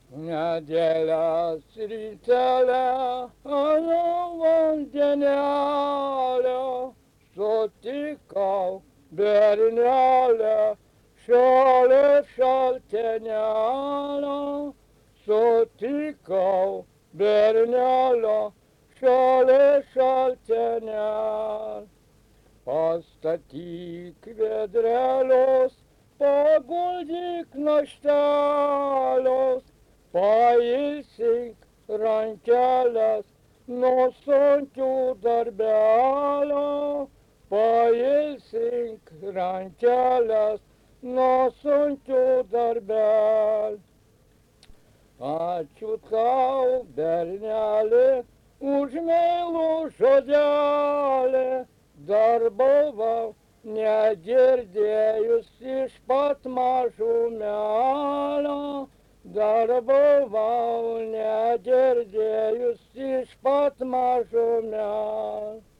Nedėlės rytelę ant vandenelio sutikau bernelę šalia šaltenelio. Sutikau bernelio šalia šaltenelio. Pastatyk vedrelius, paguldyk naštelius, pailsink rankelės nuo sunkių darbelio, pailsink rankelės nuo sunkių darbelio. Ačiū tau, berneli, už meilų žodelį, dar buvau negirdėjus iš pat mažumelio, dar buvau negirdėjus iš pat mažumelio.